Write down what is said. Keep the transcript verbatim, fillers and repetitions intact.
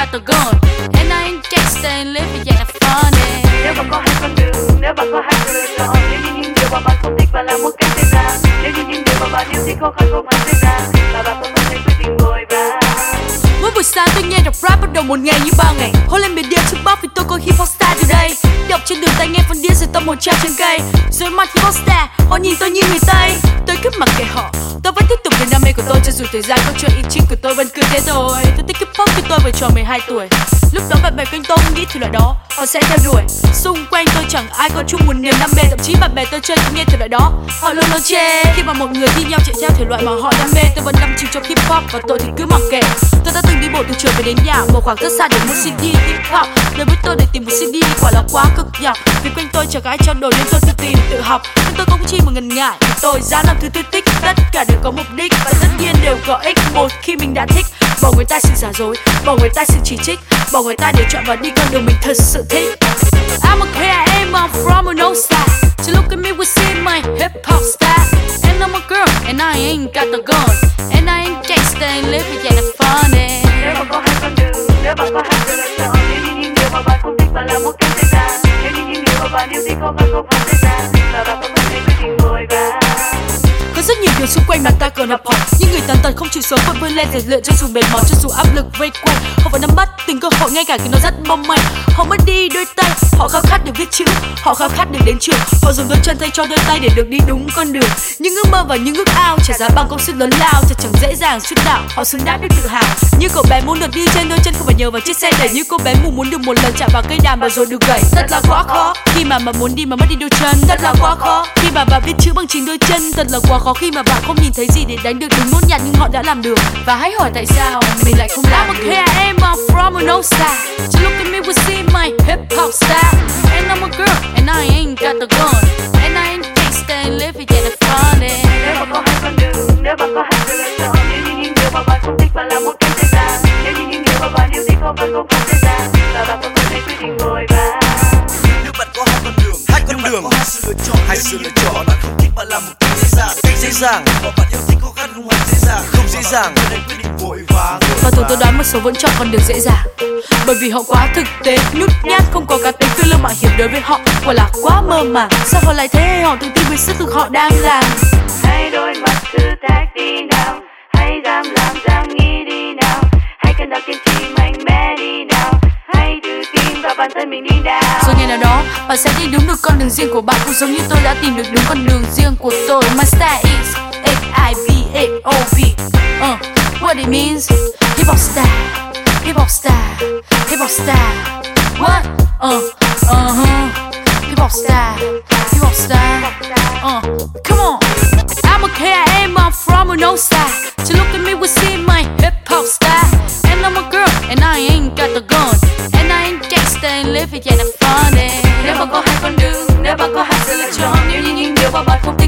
got the gun and I ain't gangsta and living yeah funny. Nếu bạn có hai con đường, nếu bạn có hai sự lựa chọn, nếu như những điều mà bạn không thích và là một cách xảy ra, nếu như những điều mà bạn yêu thích khó khăn không hẳn xảy ra, và bạn vẫn có thể quyết định vội vã. Mỗi buổi sáng tôi nghe đọc rap bắt đầu một ngày như bao ngày. Hôn lên biển đêm trước bóc vì tôi có hip hop style từ đây. Đọc trên đường tay nghe phân điên rồi tâm hồn treo trên cây. Rồi mặt hip hop star, họ nhìn tôi như người Tây. Tôi cứ mặc kệ họ, tôi vẫn tiếp tục niềm đam mê của tôi cho dù thời gian câu chuyện ý chính của tôi vẫn cứ thế thôi. Tôi thích hip hop khi tôi vừa tròn mười hai tuổi. Lúc đó bạn bè quanh tôi không nghĩ thể loại đó họ sẽ theo đuổi. Xung quanh tôi chẳng ai có chung một niềm đam mê, thậm chí bạn bè tôi chơi cũng nghe thể loại đó họ luôn luôn chê. Khi mà một người thi nhau chạy theo thể loại mà họ đam mê, tôi vẫn đắm chìm trong hip hop và tôi thì cứ mặc kệ. Tôi đã từng đi bộ từ trường về đến nhà một khoảng rất xa để mua xê đê hip hop. Đối với tôi để tìm một xê đê quả là quá cực nhọc, vì quanh tôi chẳng có ai trao đổi nên tôi tự tìm tự học. Nhưng tôi không chi mà ngần ngại, tôi dám làm thứ tôi thích, tất cả đều có mục đích và tất nhiên đều có ích một khi mình đã thích. Bỏ người ta sự giả dối, bỏ người ta sự chỉ trích, bỏ người ta để chọn và đi con đường mình thật sự thích. I'm a K I M, I'm from a no side. So look at me, we see my hip hop style. And I'm a girl, and I ain't got the gun. And I ain't gangsta and living yeah that's funny. Nếu bạn có hai con đường, nếu bạn có hai sự lựa chọn, nếu như những điều mà bạn không thích và là một cách xảy ra, nếu như những điều mà bạn yêu thích khó khăn không hẳn xảy ra, và bạn vẫn có thể quyết định vội vã. Có rất nhiều điều xung quanh mà ta cần học hỏi. Những người tàn tật không chịu sống vẫn vươn lên rèn luyện cho dù mệt mỏi, cho dù áp lực vây quanh. Họ vẫn nắm bắt từng cơ hội ngay cả khi nó rất mong manh. Họ mất đi đôi tay, họ khao khát được viết chữ, họ khao khát được đến trường. Họ dùng đôi chân thay cho đôi tay để được đi đúng con đường. Những ước mơ và những ước ao trả giá bằng công sức lớn lao, thật chẳng dễ dàng chút nào. Họ xứng đáng được tự hào. Như cậu bé muốn được đi trên đôi chân không phải nhờ vào chiếc xe đẩy. Như cô bé mù muốn được một lần chạm vào cây đàn và rồi được gãy. Thật là quá khó khi mà mà muốn đi mà mất đi đôi chân. Thật là quá khó khi mà bạn viết chữ bằng chính đôi chân. Thật là quá khó khi mà bạn không nhìn thấy gì để đánh được đúng nốt nhạc nhưng họ đã làm được. Và hãy hỏi tại sao mình lại không làm được. I'm a K I M, I'm from a no side. So look at me, we see my hip hop style. And I'm a girl, and I ain't got the gun. And I ain't gangsta and living yeah that's funny. Nếu bạn có hai con đường, nếu bạn có hai sự lựa chọn, nếu như những điều mà bạn không thích và là một cách xảy ra, nếu như những điều mà bạn yêu thích khó khăn không hẳn xảy ra, và bạn vẫn có thể quyết định vội vã. Nếu bạn có hai con đường, hai con đường, có hai sự lựa chọn, hai sự lựa chọn, bạn không thích và làm một cách dễ dàng, cách dễ dàng, và bạn yêu thích khó khăn không hẳn dễ dàng, không dễ dàng, nên quyết định vội vã. Và thường tôi đoán một số vẫn chọn con đường dễ dàng, bởi vì họ quá thực tế, nhút nhát, không có cá tính, phiêu lưu mạo hiểm đối với họ quả là quá mơ màng. Sao họ lại thế? Họ tự tin với sức lực họ đang làm. Hãy đối mặt thử thách đi nào, hãy dám làm dám nghĩ đi nào, hãy cân đo kiên trì mạnh mẽ đi nào, hãy tự tin vào bản thân mình đi nào. Rồi ngày nào đó bạn sẽ đi đúng được con đường riêng của bạn, cũng giống như tôi đã tìm được đúng con đường riêng của tôi. My style is H I V A O V. Uh, what it means? Hip hop style, hip hop style, hip hop style. What? Uh, uh huh. Hip hop style, hip hop style. Uh, come on. I'm a K I M, I'm from a no side. So look at me, we see my hip hop style. And I'm a girl, and I ain't got the gun. And I ain't gangsta and living yeah that's funny. Nếu bạn có hai con đường, nếu bạn có hai sự lựa chọn, nếu như những điều mà bạn không thích